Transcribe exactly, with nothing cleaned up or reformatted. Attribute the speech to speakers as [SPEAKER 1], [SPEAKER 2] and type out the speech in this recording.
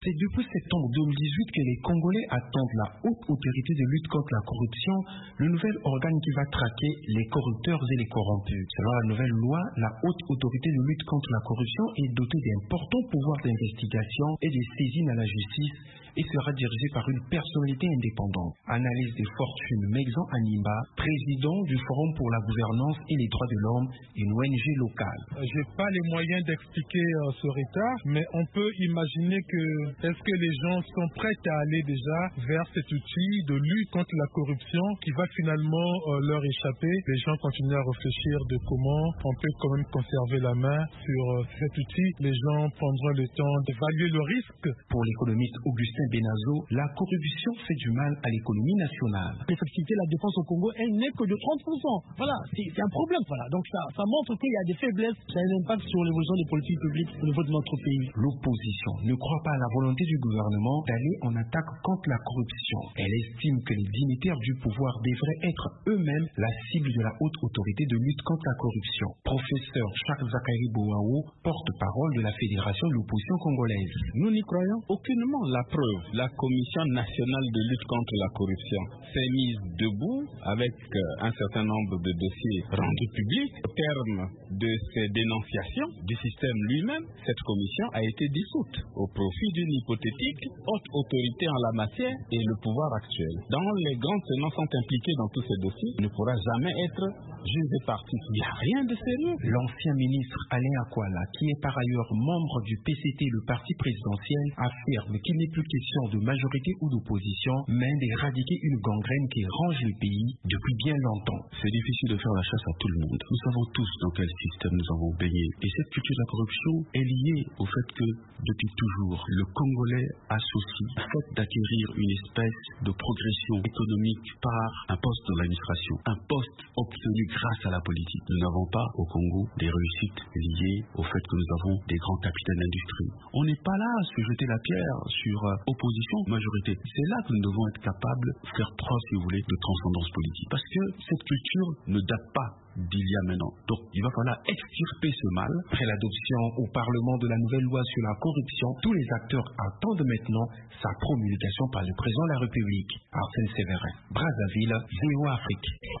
[SPEAKER 1] C'est depuis septembre deux mille dix-huit que les Congolais attendent la haute autorité de lutte contre la corruption, le nouvel organe qui va traquer les corrupteurs et les corrompus. Selon la nouvelle loi, la haute autorité de lutte contre la corruption est dotée d'importants pouvoirs d'investigation et de saisine à la justice et sera dirigée par une personnalité indépendante. Analyse de Fortune Mexan Animba, président du Forum pour la gouvernance et les droits de l'homme, une O N G locale.
[SPEAKER 2] Je n'ai pas les moyens d'expliquer euh, ce retard, mais on peut imaginer que est-ce que les gens sont prêts à aller déjà vers cet outil de lutte contre la corruption qui va finalement euh, leur échapper. Les gens continuent à réfléchir de comment on peut quand même conserver la main sur euh, cet outil. Les gens prendront le temps d'évaluer le risque.
[SPEAKER 1] Pour l'économiste Augustin Benazo, la corruption fait du mal à l'économie nationale.
[SPEAKER 3] L'effectivité de la défense au Congo, elle n'est que de trente pour cent. Voilà, c'est, c'est un problème. Voilà. Donc ça, ça montre qu'il y a des faiblesses, ça a un impact sur l'évolution des politiques publiques au niveau de notre pays.
[SPEAKER 1] L'opposition ne croit pas à la volonté du gouvernement d'aller en attaque contre la corruption. Elle estime que les dignitaires du pouvoir devraient être eux-mêmes la cible de la haute autorité de lutte contre la corruption. Professeur Charles Zakari Boao, porte-parole de la Fédération de l'opposition congolaise.
[SPEAKER 4] Nous n'y croyons aucunement. La preuve, la Commission nationale de lutte contre la corruption s'est mise debout avec un certain nombre de dossiers rendus publics. Au terme de ces dénonciations du système lui-même, cette commission a été dissoute au profit d'une hypothétique haute autorité en la matière et le pouvoir actuel. Dans les grands tenants sont impliqués dans tous ces dossiers, ne pourra jamais être jugé parti. Il n'y a rien de sérieux.
[SPEAKER 1] L'ancien ministre Alain Akwala, qui est par ailleurs membre du P C T, le parti présidentiel, affirme qu'il n'est plus question de majorité ou d'opposition, mais d'éradiquer une gangrène qui ronge le pays depuis bien longtemps.
[SPEAKER 5] C'est difficile de faire la chasse à tout le monde. Nous savons tous dans quel système nous avons baigné. Et cette culture de la corruption est liée au fait que, depuis toujours, le Congolais associe le fait d'acquérir une espèce de progression économique par un poste dans l'administration, un poste obtenu grâce à la politique. Nous n'avons pas au Congo des réussites liées au fait que nous avons des grands capitaines d'industrie. On n'est pas là à se jeter la pierre sur euh, opposition, majorité. C'est là que nous devons être capables de faire preuve, si vous voulez, de transcendance politique. Parce que cette culture ne date pas d'il y a maintenant. Donc, il va falloir extirper ce mal.
[SPEAKER 1] Après l'adoption au Parlement de la nouvelle loi sur la corruption, tous les acteurs attendent maintenant sa promulgation par le président de la République. Arsène Séverin, Brazzaville, V O A Afrique.